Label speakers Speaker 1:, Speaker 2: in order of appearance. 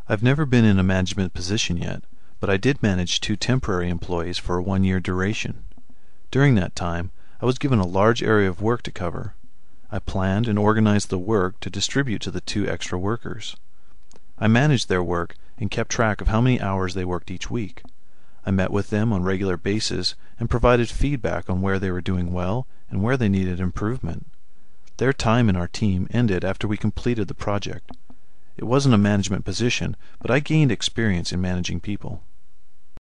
Speaker 1: I've never been in a management position yet, but I did manage 2 temporary employees for a 1 year duration. During that time, I was given a large area of work to cover. I planned and organized the work to distribute to the 2 extra workers. I managed their work and kept track of how many hours they worked each week. I met with them on a regular basis and provided feedback on where they were doing well and where they needed improvement. Their time in our team ended after we completed the project. It wasn't a management position, but I gained experience in managing people.